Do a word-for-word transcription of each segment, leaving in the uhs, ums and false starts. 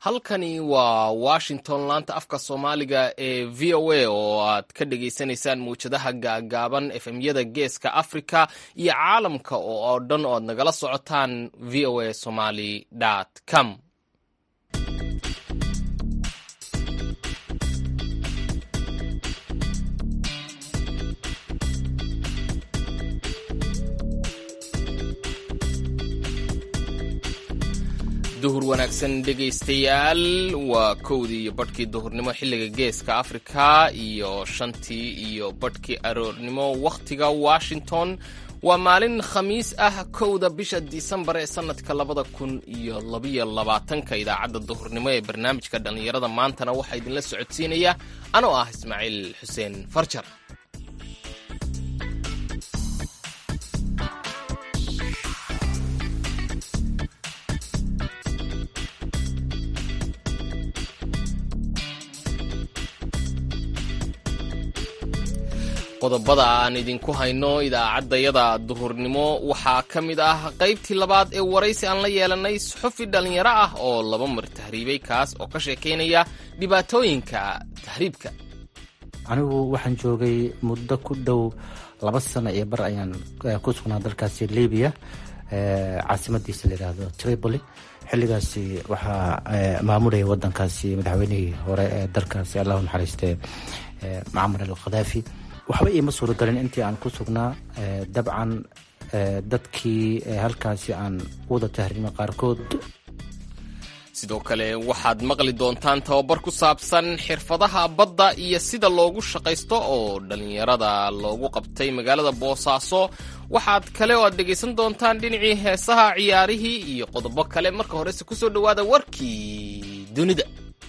halkani waa washington, laanta afka soomaaliga ee v o a oo aad ka dhagaysanaysaan mawjadaha gaagaaban efemyada geeska africa iyo caalamka oo dhan oo aad nagala socotaan v o a somali com. duhur wanaagsan dhegaystayaal, waa kowdii iyo badhkii duhurnimo xilliga geeska afrika iyo shantii iyo badhkii aroornimo wakhtiga washington. waa maalin khamiis ah kowda bisha disembar ee sanadka labada kun iyo labayo labaatanka. idaacadda duhurnimo ee barnaamijka dhallinyarada maantana waxaa idinla socodsiinaya anoo ah ismaaciil xuseen farjar. qodobada aan idinku hayno idaacaddayada duhurnimo waxaa ka mid ah qaybtii labaad ee waraysi aan la yeelanay suxufi dhallinyaro ah oo laba mar tahriibay, kaas oo ka sheekaynaya dhibaatooyinka tahriibka. anigu waxaan joogay muddo ku dhow laba sano iyo bar ayaan ku sugnaa dalkaasi libiya, caasimadiisa la yidhaahdo tripoli. xilligaasi waxaa maamulaya wadankaasi madaxweynihii hore ee dalkaasi, allahu naxariistee, mucamar al khadaafi. waxba iima suuragelin intii aan ku sugnaa. dabcan dadkii halkaasi aan wada tahriimay qaarkood. sidoo kale waxaad maqli doontaan tababar ku saabsan xirfadaha badda iyo sida loogu shaqaysto oo dhallinyarada loogu qabtay magaalada boosaaso. waxaad kale oo aad dhegaysan doontaan dhinacii heesaha, ciyaarihii iyo qodobo kale. marka horese kusoo dhowaada warkii dunida.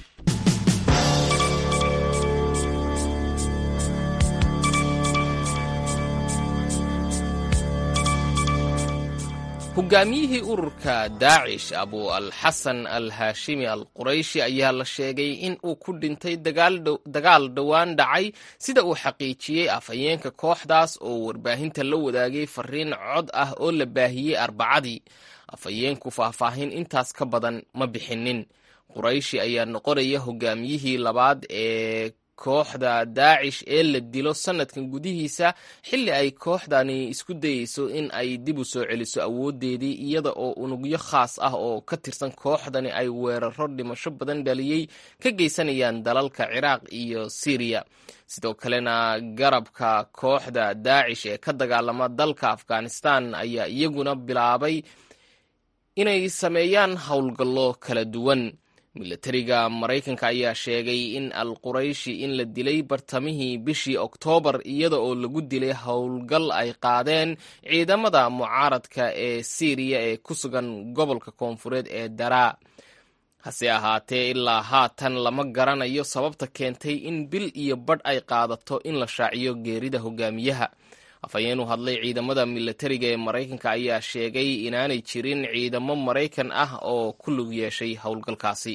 hogaamiyihii ururka daacish abu alxasan al haashimi al qurayshi ayaa la sheegay in uu ku dhintay dagaal dhowaan dhacay, sida uu xaqiijiyey afhayeenka kooxdaas oo warbaahinta la wadaagay fariin cod ah oo la baahiyey arbacadii. afhayeenku faahfaahin intaas ka badan ma bixinin. qurayshi ayaa noqonaya hogaamiyihii labaad ee kooxda daacish ee la dilo sanadkan gudihiisa, xilli ay kooxdani isku dayeyso in ay dib u soo celiso awoodeedii, iyada oo unugyo khaas ah oo ka tirsan kooxdani ay weeraro dhimasho badan dhaliyey ka geysanayaan dalalka ciraaq iyo siiriya. sidoo kalena garabka kooxda daacish ee ka dagaalama dalka afghanistan ayaa iyaguna bilaabay inay sameeyaan howlgallo kala duwan. milatariga maraykanka ayaa sheegay in al qurayshi in la dilay bartamihii bishii oktoobar, iyada oo lagu dilay howlgal ay qaadeen ciidamada mucaaradka ee siiriya ee ku sugan gobolka koonfureed ee daraa. hase ahaatee ilaa haatan lama garanayo sababta keentay in bil iyo badh ay qaadato in la shaaciyo geerida hogaamiyaha. afhayeen u hadlay ciidamada milatariga ee maraykanka ayaa sheegay inaanay jirin ciidamo maraykan ah oo ku lug yeeshay howlgalkaasi.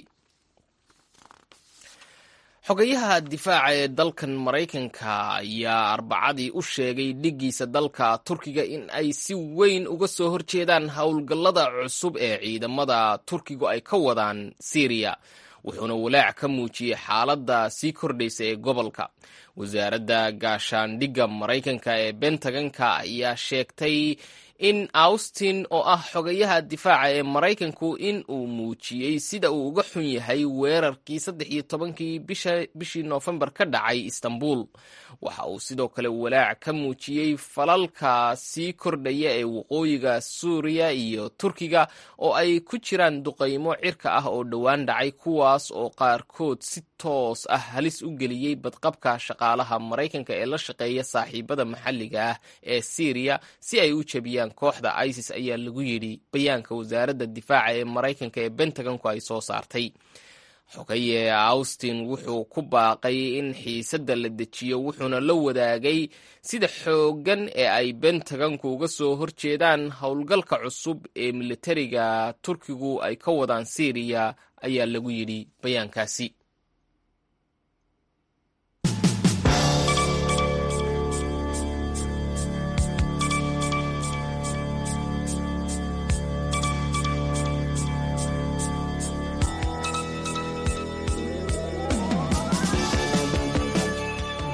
xogayaha difaaca ee dalkan maraykanka ayaa arbacadii u sheegay dhiggiisa dalka turkiga in ay si weyn uga soo horjeedaan howlgallada cusub ee ciidamada turkigu ay ka wadaan siiriya, wuxuuna walaac ka muujiyey xaaladda sii kordhaysa ee gobolka. wasaaradda gaashaandhigga maraykanka ee bentagonka ayaa sheegtay in austin oo ah xogayaha difaaca ee maraykanku in uu muujiyey sida uu uga xun yahay weerarkii saddex iyo tobankii bishii noofembar ka dhacay istanbul. waxa uu sidoo kale walaac ka muujiyey falalka sii kordhaya ee waqooyiga suuriya iyo turkiga oo ay ku jiraan duqaymo cirka ah oo dhowaan dhacay, kuwaas oo qaarkood si toos ah halis u geliyey badqabka shaqaalaha maraykanka ee la shaqeeya saaxiibada maxalliga ah ee siiriya si ay u jebiyaan kooxda isis, ayaa lagu yidhi bayaanka wasaaradda difaaca ee maraykanka ee bentagonku ay soo saartay. xogaye austin wuxuu ku baaqay in xiisadda la dejiyo, wuxuuna la wadaagay sida xooggan ee ay bentagonku uga soo horjeedaan howlgalka cusub ee militariga turkigu ay ka wadaan siiriya, ayaa lagu yidhi bayaankaasi.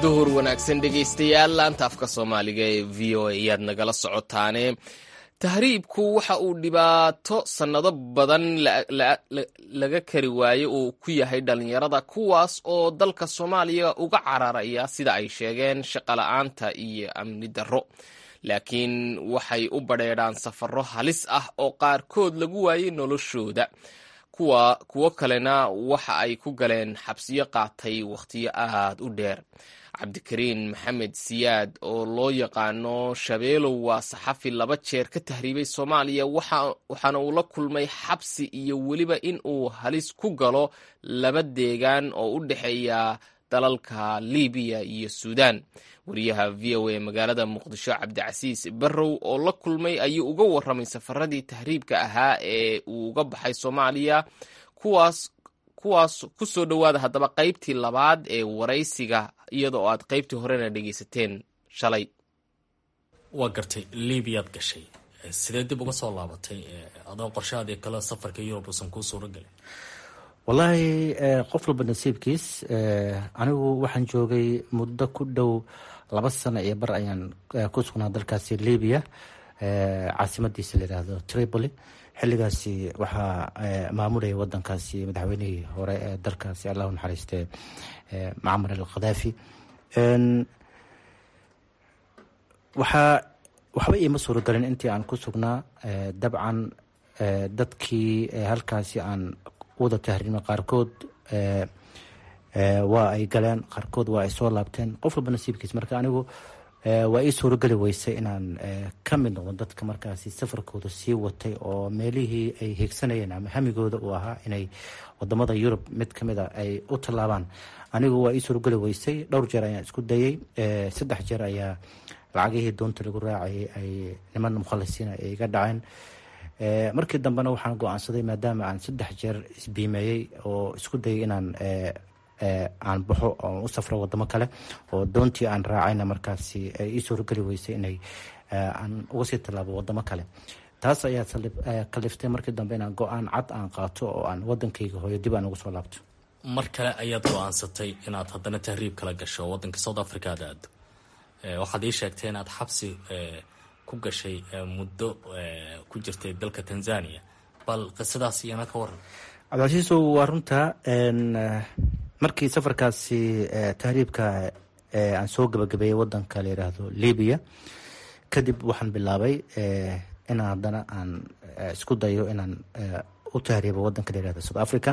duhur wanaagsan dhegaystayaal laanta afka soomaaliga ee v o a ayaad nagala socotaane tahriibku waxa uu dhibaato sannado badan laga kari waaye uu ku yahay dhallinyarada kuwaas oo dalka soomaaliya uga cararaya sida ay sheegeen shaqola'aanta iyo amni darro laakiin waxay u badheedhaan safarro halis ah oo qaarkood lagu waayey noloshooda kuwa kuwo kalena waxa ay ku galeen xabsiyo qaatay wakhtiyo aad u dheer cabdikariin maxamed siyaad oo loo yaqaano shabeelow waa saxafi laba jeer ka tahriibay soomaaliya waxaana uu la kulmay xabsi iyo weliba in uu halis ku galo laba deegaan oo u dhexeeya dalalka libiya iyo suudaan wariyaha v o a magaalada muqdisho cabdicasiis barrow oo la kulmay ayuu uga warramay safaradii tahriibka ahaa ee uu uga baxay soomaaliya kuwaas kuwaas ku soo dhowaada haddaba qaybtii labaad ee waraysiga iyadoo aad qaybtii horena dhegaysateen shalay. waa gartay libiyaad gashay sidee dib uga soo laabatay adoo qorshahaadii kale safarka yurub uusan kuu suuro gelin? wallaahi qof walba nasiibkiis. anigu waxaan joogay muddo ku dhow laba sano iyo bar ayaan ku sugnaa dalkaasi libiya, caasimadiisa la yidhaahdo Tripoli. xilligaasi waxaa maamulaya wadankaasi madaxweynihii hore ee dalkaasi allahu naxariiste Muammar al-Qaddafi. waxaa waxba iima suuragelin intii aan ku sugnaa. dabcan dadkii halkaasi aan wada tahriimay qaarkood waa ay galeen, qaarkood waa ay soo laabteen, qof walba nasiibkiis. marka anigu waa ii suurageli weysay inaan ka mid noqdo dadka markaasi safarkooda sii watay oo meelihii ay hiigsanayeen ama hamigooda uu ahaa inay wadamada Yurub mid kamid a ay u tallaabaan. anigu waa ii suurageli weysay. dhowr jeer ayaan isku dayay. saddex jeer ayaa lacagihii doonta lagu raacayay ay niman mukhalisiina ay iga dhaceen. markii dambena waxaan go-aansaday maadaama aan saddex jeer isbiimeeyey oo isku dayay inaan aan baxo oo u safro wadamo kale oo doontii aan raacayna markaasi ay ii suurageli weysay inay aan uga sii tallaabo wadamo kale. taas ayaa kaliftay markii dambe inaan go-aan cad aan qaato oo aan wadankayga hooyo dib aan ugu soo laabto. mar kale ayaad go-aansatay inaad haddana tahriib kala gasho wadanka South Africa aad aado. waxaad ii sheegtay inaad xabsi ku gashay muddo ku jirtay dalka Tanzania, bal qisadaas iyana ka waran. cabdicasiisow waa runta. markii safarkaasi tahriibka aan soo gabagabeeyey wadanka la yidhaahdo Libiya kadib waxaan bilaabay inaan haddana aan isku dayo inaan u tahriibo wadanka la yidhahdo South Africa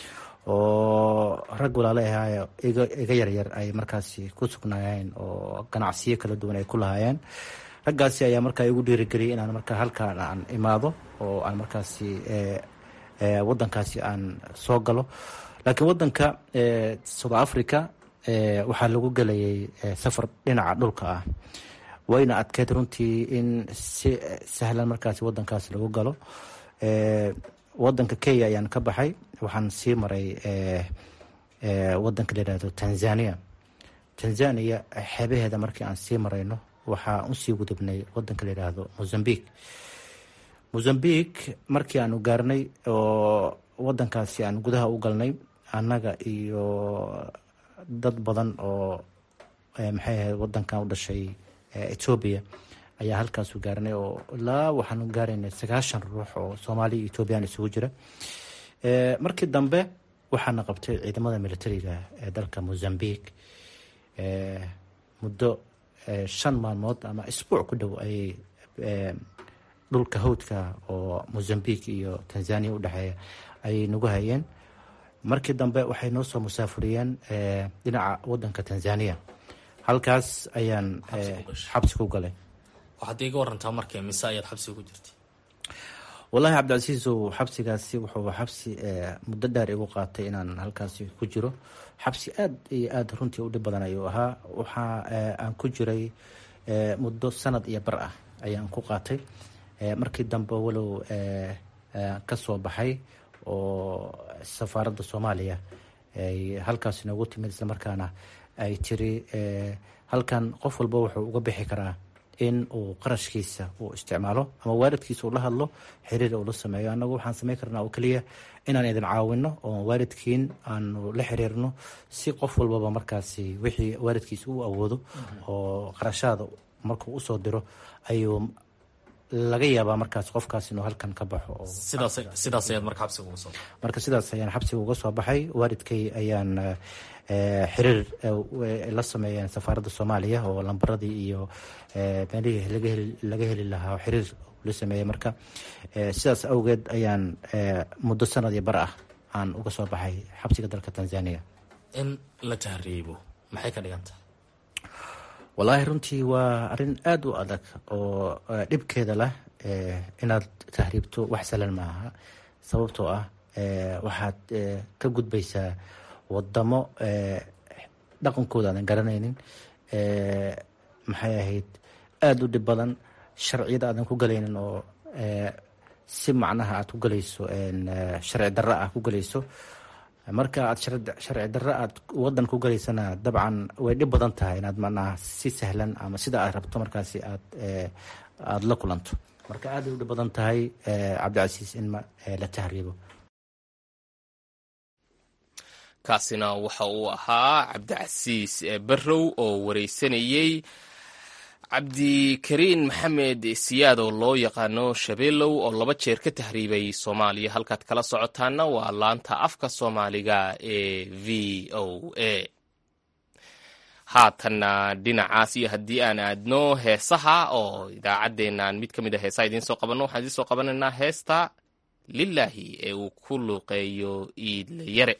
oo rag walaalo ahaa iga yaryar ay markaasi ku sugnaayeen oo ganacsiyo kala duwan ay ku lahaayeen. raggaasi ayaa markaa igu dhiirigeliyay inaan markaa halkaan aan imaado oo aan markaasi wadankaasi aan soo galo. laakiin wadanka South Africa waxaa lagu gelayay safar dhinaca dhulka ah. wayna adkeyd runtii in si sahlan markaasi wadankaasi lagu galo. wadanka Kenya ayaan ka baxay, waxaan sii maray wadanka la yidhaahdo Tanzania. Tanzania xeebaheeda markii aan sii marayno waxaa usii gudubnay wadanka la yidhaahdo Mozambique. Mozambique markii aanu gaarnay oo wadankaasi aan gudaha u galnay annaga iyo dad badan oo maxay ahayd wadankan u dhashay Ethiopia ayaa halkaas u gaarnay oo ilaa waxaanu gaaraynay sagaashan ruux oo Soomaali iyo Ethiopian isugu jira. markii dambe waxaana qabtay ciidamada militariga ee dalka Mozambique. muddo shan maalmood ama isbuuc ku dhow ay dhulka hawdka oo Mozambique iyo Tanzania u dhaxeeya ay nagu hayeen. markii dambe waxay noo soo musaafuriyeen dhinaca wadanka Tanzania. halkaas ayaan xabsi ku galay. waxaad iiga warantaa markii mise ayaad xabsi ku jirtay? wallahi cabdicasiisow xabsigaasi wuxuu xabsi muddo dheer igu qaatay inaan halkaasi ku jiro. xabsi aad iyo aad runtii u dhib badan ayuu ahaa. waxa aan ku jiray muddo sanad iyo bar ah ayaan ku qaatay. markii dambe walow ka soo baxay oo safaaradda Soomaaliya ay halkaas noogu timid isla markaana ay tiri halkan qof walba wuxuu uga bixi karaa in uu qarashkiisa uu isticmaalo ama waalidkiisa uu la hadlo xiriir uu la sameeyo. annagu waxaan samayn karnaa oo keliya inaan idin caawino oo waalidkiin aanu la xiriirno si qof walbaba markaasi wixii waalidkiisa uu awoodo oo qarashaada markuu usoo diro ayuu laga yaabaa markaas qofkaas inuu halkan ka baxo. sidaas sidaas ayaad marka xabsiga uga soo marka sidaas ayaan xabsiga uga soo baxay. waalidkay ayaan xiriir la sameeyeen safaaradda Soomaaliya oo lambaradii iyo meelihii laga heli laga heli lahaa xiriir la sameeyay. marka sidaas awgeed ayaan muddo sanad iyo bar ah aan uga soo baxay xabsiga dalka Tanzania. in la tahriibo maxay ka dhigantaa? wallaahi runtii waa arrin aad u adag oo dhibkeeda leh. inaad tahriibto wax sahlan maaha, sababtoo ah waxaad ka gudbaysaa wadamo dhaqankooda aadan garanaynin, maxay ahayd aada u dhib badan, sharciyada aadan ku galaynin oo si macnaha aad ku galayso sharci darro ah ku galayso. marka aad sharci darro aad wadan ku galaysana dabcan way dhib badan tahay inaad macnaha si sahlan ama sida aad rabto markaasi aad aada la kulanto. marka aad ay u dhib badan tahay cabdicasiis in la tahriibo. kaasina waxa uu ahaa cabdicasiis barrow oo wareysanayey cabdikariin maxamed siyaad oo loo yaqaano shabeelow oo laba jeer ka tahriibay Soomaaliya. halkaad kala socotaana waa laanta afka Soomaaliga ee V O A. haatanna dhinacaas iyo haddii aan aadno heesaha oo idaacaddeenaan mid ka mid a heesaha idiin soo qabanno, waxaan idiin soo qabanaynaa heesta lilaahi ee uu ku luuqeeyo Iidle Yare.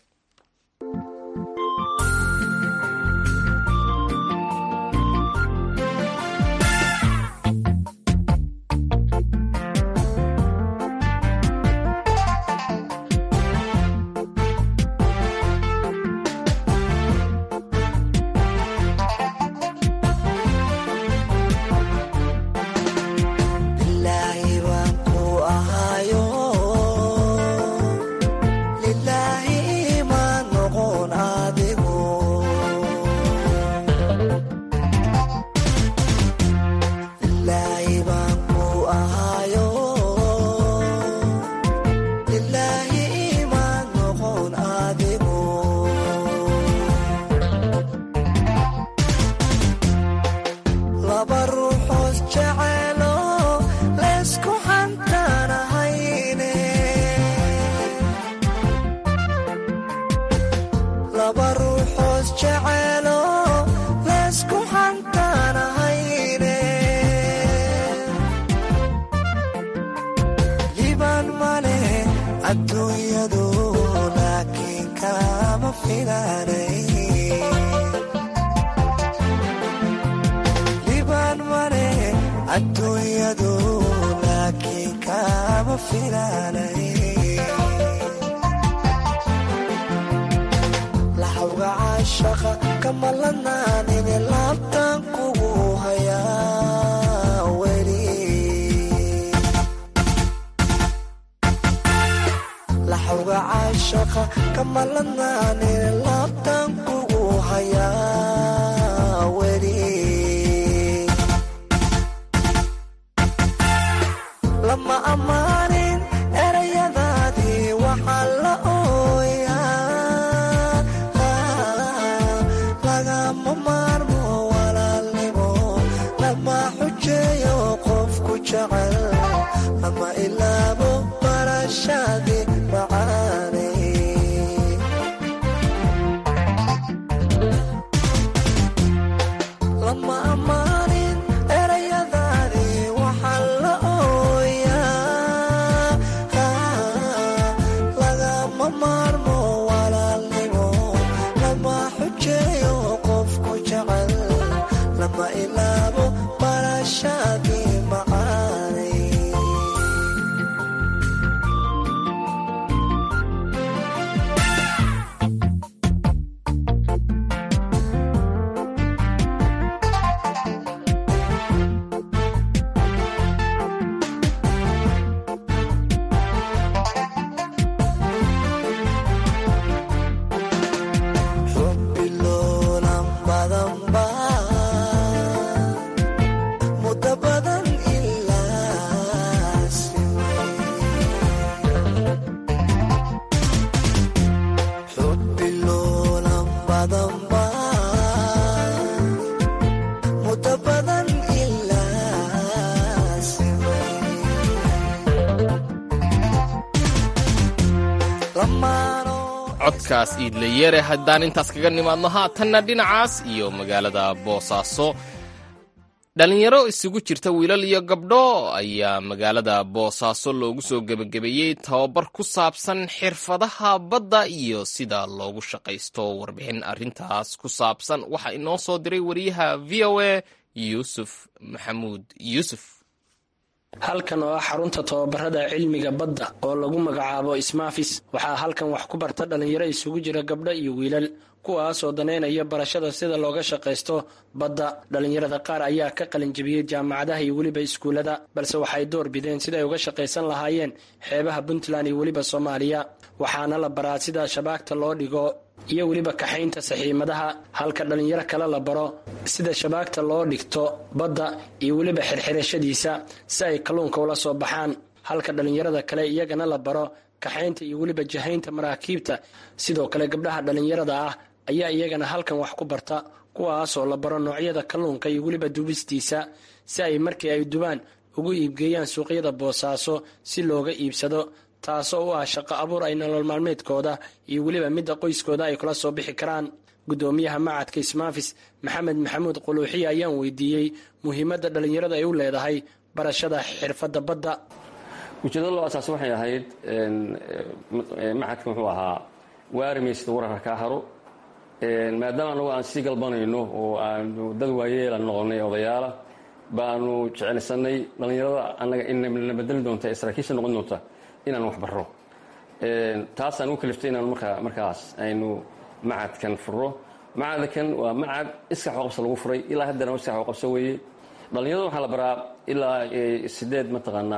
codkaas iidlayere haddaan intaas kaga nimaadno haatanna dhinacaas iyo magaalada boosaaso dhalinyaro isugu jirta wiilal iyo gabdho ayaa magaalada boosaaso loogu soo gebagabeeyey tababar ku saabsan xirfadaha badda iyo sida loogu shaqaysto warbixin arrintaas ku saabsan waxaa inoo soo diray wariyaha v o a yuusuf maxamuud yuusuf halkan oo ah xarunta tababarada cilmiga badda oo lagu magacaabo ismaafis waxaa halkan wax ku barta dhalinyaro isugu jira gabdho iyo wiilal kuwaas oo daneynaya barashada sida looga shaqaysto badda. dhalinyarada qaar ayaa ka qalinjabiyey jaamacadaha iyo weliba iskuullada balse waxay door bideen siday uga shaqaysan lahaayeen xeebaha puntland iyo weliba soomaaliya waxaana la baraa sida shabaagta loo dhigo iyo weliba kaxaynta saxiimadaha halka dhalinyaro kale la baro sida shabaagta loo dhigto badda iyo weliba xirxirashadiisa si ay kalluunka ula soo baxaan halka dhalinyarada kale iyagana la baro kaxaynta iyo weliba jahaynta maraakiibta. sidoo kale gabdhaha dhalinyarada ah ayaa iyagana halkan wax ku barta kuwaasoo la baro noocyada kalluunka iyo weliba dubistiisa si ay markii ay dubaan ugu iibgeeyaan suuqyada boosaaso si looga iibsado taasoo u ah shaqo abuur ay nolol maalmeedkooda iyo weliba midda qoyskooda ay kula soo bixi karaan. gudoomiyaha macadka ismaafis maxamed maxamuud quluuxiya ayaan weydiiyey muhiimadda dhalinyarada ay u leedahay barashada xirfadda badda. ujeedada loo asaas waxay ahayd macadka wuxuu ahaa waarimaysta wararka ka haro maadaama anagu aan sii galbanayno oo aanu dad waayeela noqonnay odayaala baanu jeclaysanay dhalinyarada annaga inna bedeli doonta ee saraakiisha noqon doonta inaan wax barro taasaan u kaliftay inaan markaa markaas aynu macadkan furro. macadkan waa macad iskax waxqabso lagu furay ilaa haddana iskax waxqabso weeye. dhalinyarada waxaa la baraa ilaa sideed mataqaanaa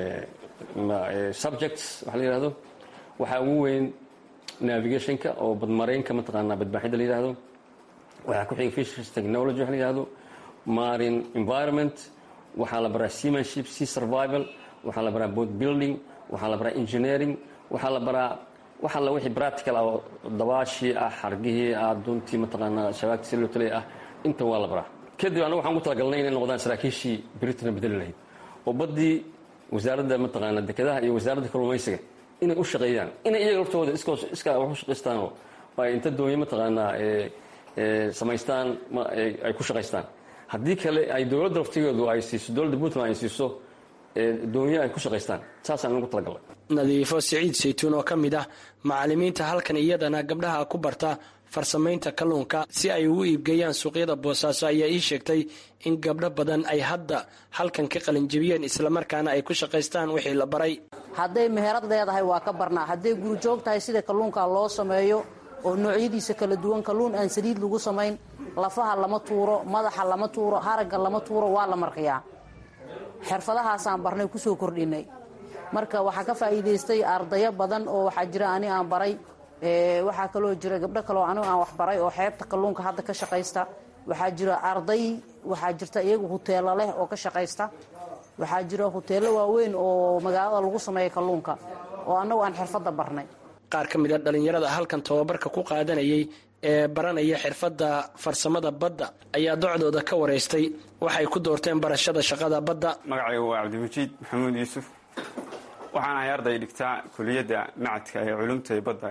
subjects waxa la yidhahdo. waxaa ugu weyn navigationka oo badmaraynka mataqaanaa badbaaxidda la yidhahdo. waxaa ku xiga fisheries technology waxa la yidhahdo. marine environment waxaa la baraa seamanship sea survival waxaa la baraa boat building waxaa la baraa engineering waxaa la baraa waxa la wixii practical ah oo dabaashii ah xargihii ah duntii mataqaanaa shabaagtii loo talay ah inta waa la baraa. kadib anagu waxaan ku talagalnay inay noqdaan saraakiishii britain bedeli lahayd oo baddii wasaaradda mataqaanaa dekedaha iyo wasaaradda kalluumaysiga inay u shaqeeyaan inay iyaga laftooda iskaa wax u shaqaystaanoo ay inta doonyo mataqaanaa samaystaan ay ku shaqaystaan. haddii kale ay dowladda laftigeedu ay siiso dowladda puntland ay siiso doonyo ay ku shaqaystaan saasaan ugu talagalnay. nadiifo siciid saytuun oo ka mid ah macallimiinta halkan iyadana gabdhaha ku barta farsamaynta kalluunka si ay ugu iibgeeyaan suuqyada boosaaso ayaa ii sheegtay in gabdho badan ay hadda halkan ka qalinjabiyeen islamarkaana ay ku shaqaystaan wixii la baray. hadday meherad leedahay waa ka barnaa hadday gurijoog tahay sida kalluunka loo sameeyo oo noocyadiisa kala duwan kalluun aan saliid lagu samayn lafaha lama tuuro madaxa lama tuuro haragga lama tuuro waa la marqiyaa. xirfadahaasaan barnay kusoo kordhinay marka waxaa ka faa'iidaystay ardayo badan oo waxaa jira ani aan baray waxaa kaloo jira gabdho kaloo anigu aan wax baray oo xeebta kalluunka hadda ka shaqaysta. waxaa jira arday waxaa jirta iyagu huteelo leh oo ka shaqaysta. waxaa jira huteelo waaweyn oo magaalada lagu sameeya kalluunka oo annagu aan xirfadda barnay. qaar ka mid a dhalinyarada halkan tababarka ku qaadanayay ee baranaya xirfadda farsamada badda ayaa docdooda ka waraystay waxay ku doorteen barashada shaqada badda. magacaygu waa cabdimajiid maxamuud yuusuf waxaan ahay arday dhigtaa kuliyadda macadka ee culumta ee badda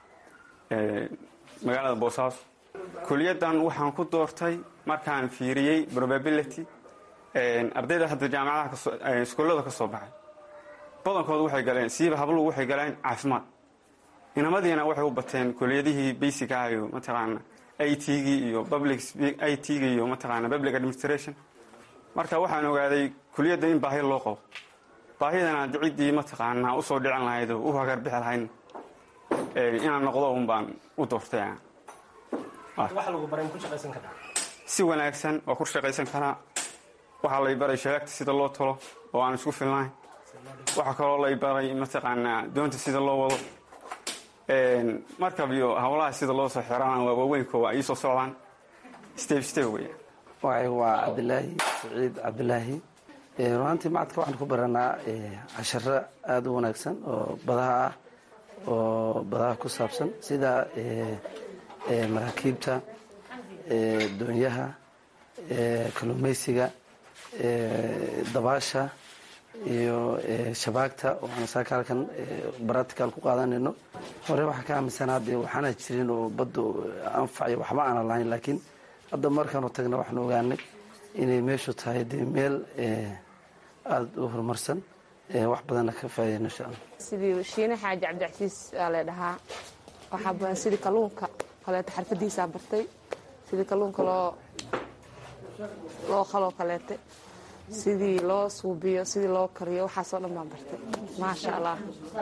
ee magaalada boosaaso. kuliyaddan waxaan ku doortay markaan fiiriyey probability ardayda hadda jaamacadaha iskuullada ka soo baxay badankooda waxay galeen siiba habluhu waxay galeen caafimaad. inamadiina waxay u bateen kuliyadihii basic ah iyo mataqaana I T-gii iyo public I T-gii iyo mataqaana public administration. marka waxaan ogaaday kuliyadda in baahi loo qabo baahidana ciddii mataqaana u soo dhican lahayd oo u hagar bixi lahayd inaan noqdo un baan u doortay. waxa lagu baray ku shaqaysan karaa si wanaagsan waa ku shaqaysan karaa. waxaa lay baray shabaagta sida loo tolo oo aan isku filnayn. waxaa kaloo lay baray mataqaana doonta sida loo wado markab iyo hawlaha sida loo soo xiraan waa waaweynkoa ay soo socdaan step step weya. waxay waa cabdilaahi saciid cabdilaahi runtii macadka waxaan ku baranaa casharo aada u wanaagsan oo badaha ah oo badaha ku saabsan sida maraakiibta doonyaha kalluumaysiga dabaasha iyo shabaagta oo aan saaka halkan baratical ku qaadanayno. hore waxaa ka aaminsanaa dee waxaana jirin oo baddu anfaciyo waxba aanan lahayn, laakiin hadda markaanu tagna waxaanu ogaanay inay meeshu tahay dee meel aada u horumarsan, wax badanna ka faa'iidayno insha allah. sidii shiine xaaji cabdicasiis aa la dhahaa, waxaa badan sidii kalluunka kaleeto xirfadiisaa bartay, sidii kalluunka loo loo qaloo kaleete, sidii loo suubiyo, sidii loo kariyo, waxaasoo dhan baan bartay maasha allah.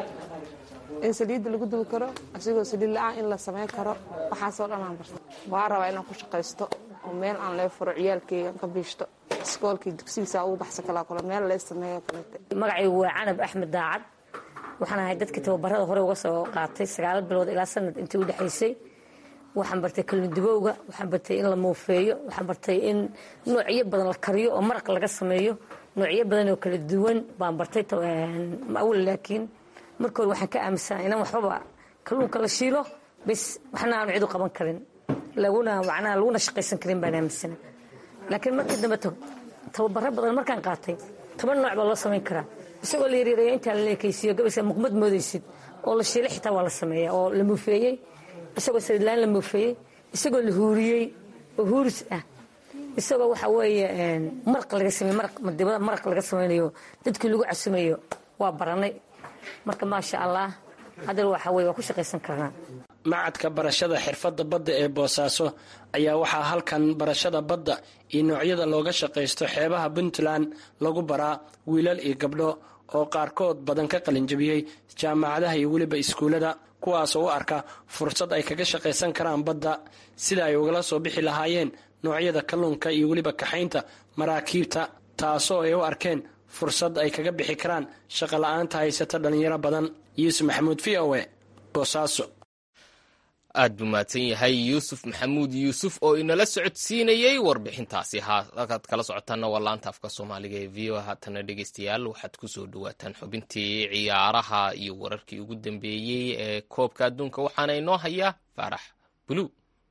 in saliidda lagu dubi karo asigoo saliid la-aan in la samayn karo, waxaasoo dhan aan bartay. waa rabaa inaan ku shaqaysto oo meel aan lee furo ciyaalkeyga ka biishto, iskoolkii dugsigiisa ugu baxsa kalaa kale meel lee sameeyo kaleete. magacaygu waa canab axmed daacad, waxaan ahay dadkii tababarada hore uga soo qaatay sagaal bilood ilaa sanad intii u dhexaysay. waxaan bartay kalluundubowga, waxaan bartay in la muufeeyo, waxaan bartay in noocyo badan la kariyo oo maraq laga sameeyo, noocyo badan oo kala duwan baan bartay awal. laakiin marka hore waxaan ka aaminsanaa inaan waxbaba kalluunka la shiilo bas, waxna aanu cid u qaban karin, laguna macnaha laguna shaqaysan karin baan aaminsanaa. laakiin markii dambe tababaro badan markaan qaatay, toban nooc baa loo samayn karaa, isagoo la yaryarayo intaa la leekaysiiyo gabaysa muqmad moodaysid, oo la shiilay xitaa waa la sameeyaa, oo la muufeeyey, isagoo saliidlaan la muufeeyey, isagoo la huuriyey oo huuris ah, isagoo waxa weeye maraq laga sameeye, maraq madibada maraq laga samaynayo dadkii lagu casumayo waa baranay. marka maasha allah haddana waxa weye waa ku shaqaysan karnaa. macadka barashada xirfadda badda ee boosaaso ayaa waxaa halkan barashada badda iyo noocyada looga shaqaysto xeebaha puntland lagu baraa wiilal iyo gabdho oo qaarkood badan ka qalinjabiyey jaamacadaha iyo weliba iskuullada, kuwaasoo u arka fursad ay kaga shaqaysan karaan badda, sida ay ugala soo bixi lahaayeen noocyada kalluunka iyo weliba kaxaynta maraakiibta, taasoo ay u arkeen fursad ay kaga bixi karaan shaqo la-aanta haysata dhallinyaro badan. yuusuf maxamuud v o e boosaaso. aad buu mahadsan yahay yuusuf maxamuud yuusuf oo inala socodsiinayey warbixintaasi. halkaad kala socotaanna waa laanta afka soomaaliga ee v o. haatana dhegeystayaal waxaad ku soo dhawaataan xubintii ciyaaraha iyo wararkii ugu dambeeyey ee koobka adduunka, waxaana inoo hayaa faarax buluug.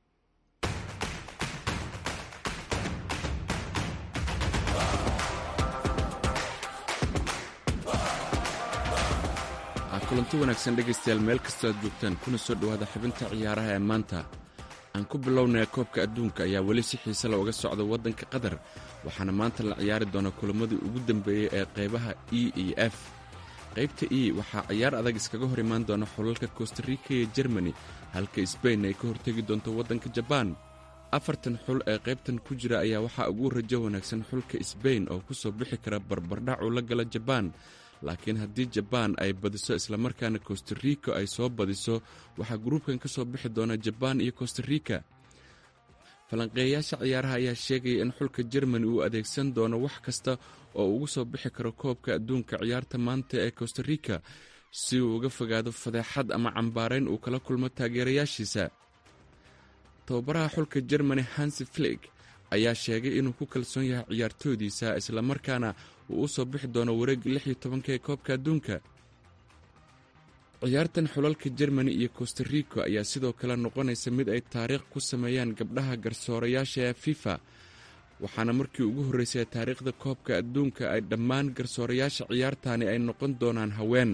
kulanti wanaagsan dhegaystayaal, meel kastoo aad joogtaan kuna soo dhowaada xubinta ciyaaraha ee maanta. aan ku bilownaya koobka adduunka ayaa weli si xiise la uga socda waddanka qatar, waxaana maanta la ciyaari doona kulamadii ugu dambeeyey ee qaybaha e iyo f. qaybta e waxaa ciyaar adag iskaga hor imaan doona xulalka kostarika iyo jermani, halka sbain ay ka hortegi doonto waddanka jabaan. afartan xul ee qaybtan ku jira ayaa waxaa ugu rajo wanaagsan xulka sbain oo ku soo bixi kara barbardhac uu la gala jabaan, laakiin haddii jabaan ay badiso islamarkaana kostarika ay soo badiso, waxaa gruubkan ka soo bixi doona jabaan iyo kostarika. falanqeeyayaasha ciyaaraha ayaa sheegaya in xulka jermani uu adeegsan doono wax kasta oo ugu soo bixi karo koobka adduunka ciyaarta maanta ee kostarika, si uu uga fogaado fadeexad ama cambaarayn uu kala kulmo taageerayaashiisa. tababaraha xulka jermani hansi flig ayaa sheegay inuu ku kalsoon yahay ciyaartoydiisa, islamarkaana uu u soo bixi doono wareegga lix iyo tobanka ee koobka adduunka. ciyaartan xulalka jermani iyo kostarika ayaa sidoo kale noqonaysa mid ay taariikh ku sameeyaan gabdhaha garsoorayaasha ee fifa, waxaana markii ugu horraysay taariikhda koobka adduunka ay dhammaan garsoorayaasha ciyaartaani ay noqon doonaan haween.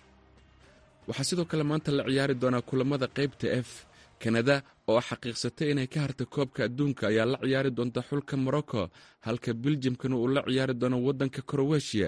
waxaa sidoo kale maanta la ciyaari doonaa kulamada qaybta f. kanada oo xaqiiqsatay inay ka harta koobka adduunka ayaa la ciyaari doonta xulka morocco, halka biljamkana uu la ciyaari doono waddanka kroweshiya.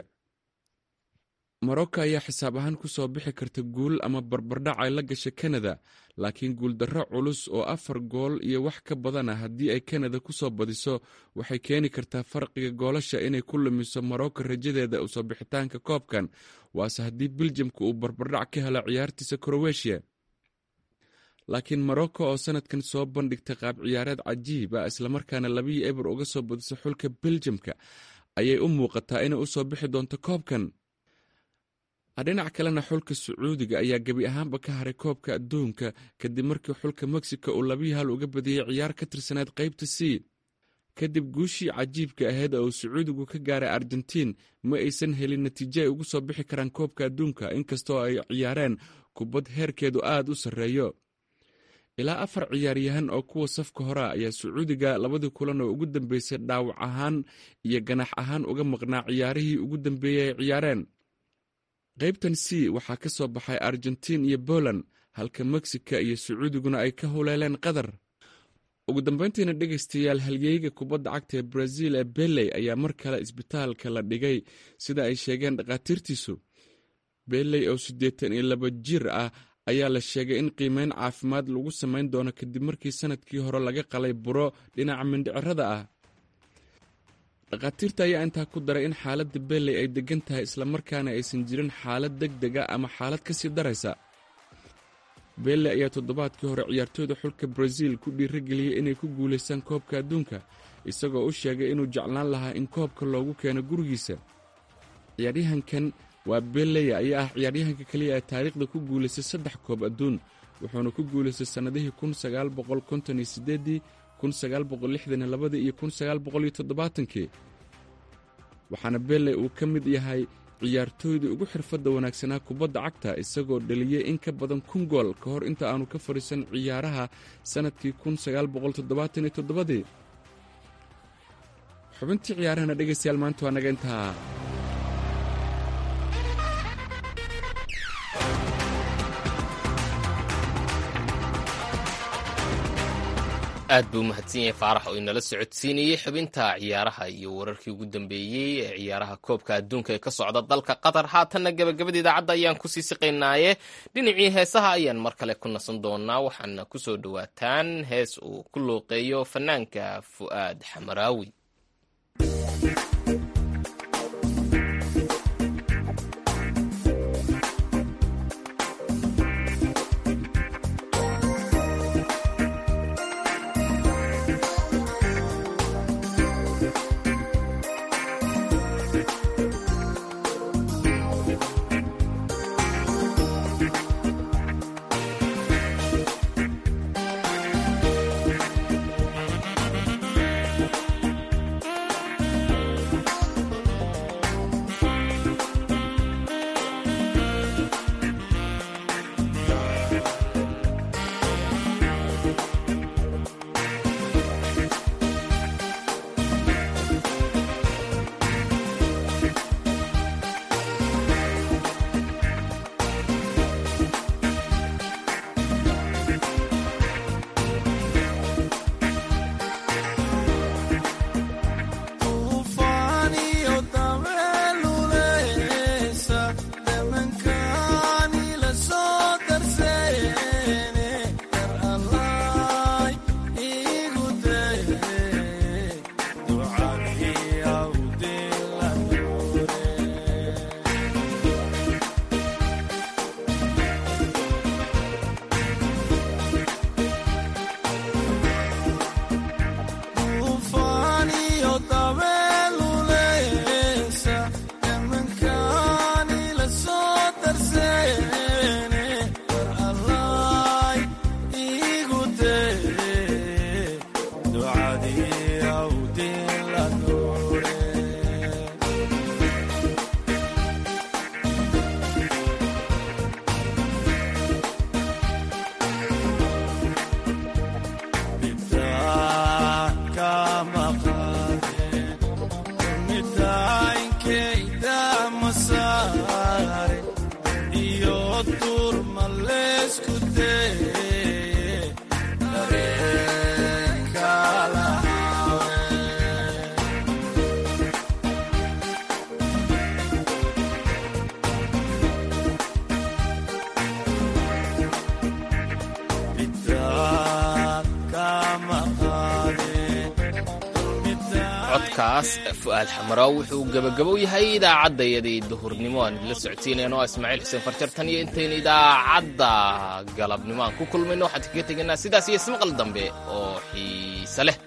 morocco ayaa xisaab ahaan ku soo bixi karta guul ama barbardhac ay la gasha kanada, laakiin guuldarro culus oo afar gool iyo wax ka badan ah haddii ay kanada ku soo badiso waxay keeni kartaa farqiga goolasha inay ku lumiso morocco rajadeeda u soo bixitaanka koobkan, waase haddii biljamka uu barbardhac ka helo ciyaartiisa kroweshiya. laakiin morocco oo sanadkan soo bandhigtay qaab ciyaareed cajiib ah, islamarkaana labiyi eber uga soo badiso xulka biljamka, ayay u muuqataa inay u soo bixi doonto koobkan. dhinac kalena xulka sacuudiga ayaa gebi ahaanba ka haray koobka adduunka kadib markii xulka mexico uu labiyi hal uga badiyey ciyaar ka tirsaneed qaybta c. kadib guushii cajiibka ahayd oo uu sacuudigu ka gaaray argentiin, ma aysan helin natiijo ay ugu soo bixi karaan koobka adduunka, inkastoo ay ciyaareen kubad heerkeedu aad u sarreeyo. ilaa afar ciyaaryahan oo kuwa safka horea ayaa sacuudiga labadii kulan oo ugu dambeysay dhaawac ahaan iyo ganax ahaan uga maqnaa ciyaarihii ugu dambeeyey ay ciyaareen. qaybtan c waxaa ka soo baxay argentiin iyo boland, halka mexica iyo sacuudiguna ay ka huleeleen qatar. ugu dambayntiina dhegaystayaal, halyeyga kubadda cagta ee brazil ee beley ayaa mar kale isbitaalka la dhigay sida ay sheegeen dhakhaatiirtiisu. beley oo siddeetan iyo laba jir ah ayaa la sheegay in qiimeyn caafimaad lagu samayn doono kadib markii sanadkii hore laga qalay buro dhinaca mindhicirada ah. dhakhaatiirta ayaa intaa ku daray in xaaladda beley ay deggan tahay islamarkaana aysan jirin xaalad deg dega ama xaalad ka sii daraysa. beley ayaa toddobaadkii hore ciyaartooyda xulka brazil ku dhiirageliyey inay ku guulaystaan koobka adduunka, isagoo u sheegay inuu jeclaan lahaa in koobka loogu keeno gurigiisa. ciyaaryahankan waa beley ayaa ah ciyaaryahanka keliya ee taariikhda ku guulaystay saddex koob adduun, wuxuuna ku guulaystay sannadihii kun sagaal boqol konton iyo siddeedii, kun sagaal boqol lixdan iyo labadii iyo kun sagaal boqol iyo toddobaatankii. waxaana beley uu ka mid yahay ciyaartooydii ugu xirfadda wanaagsanaa kubadda cagta, isagoo dhaliyey in ka badan kun gool ka hor inta aanu ka fadhiisan ciyaaraha sannadkii kun sagaal boqol toddobaatan iyo toddobadii. xubintii ciyaarahana dhegaystayaal maanta waa naga intaa. aad buu mahadsan yahay faarax oo inala socodsiinayey xubinta ciyaaraha iyo wararkii ugu dambeeyey ee ciyaaraha koobka adduunka ee ka socda dalka qatar. haatanna gabagabada idaacadda ayaan kusii siqaynaaye dhinacii heesaha ayaan mar kale ku nasan doonaa, waxaana ku soo dhowaataan hees uu ku looqeeyo fanaanka fu'aad xamaraawi. codkaas fu'aad xamaraaw wuxuu gabagabow yahay idaacaddayadii duhurnimo aan idinla socodsiinayno waa ismaaciil xuseen farjar. tan iyo intaynu idaacadda galabnimo aan ku kulmayno waxaan kaga tegaynaa sidaas iyo ismaqal dambe oo xiise leh.